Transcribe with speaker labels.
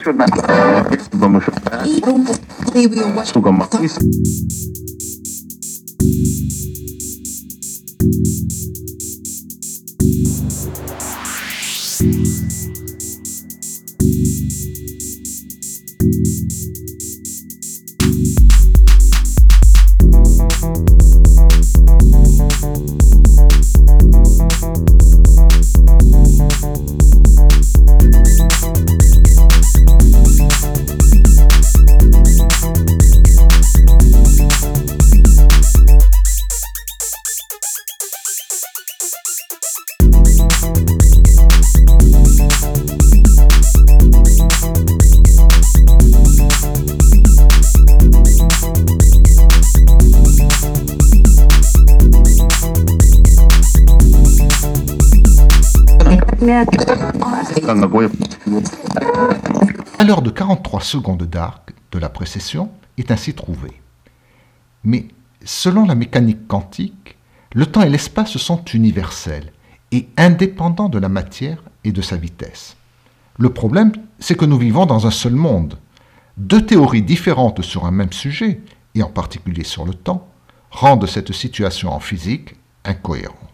Speaker 1: La valeur de 43 secondes d'arc de la précession est ainsi trouvée. Mais selon la mécanique quantique, le temps et l'espace sont universels et indépendants de la matière et de sa vitesse. Le problème, c'est que nous vivons dans un seul monde. Deux théories différentes sur un même sujet, et en particulier sur le temps, rendent cette situation en physique incohérente.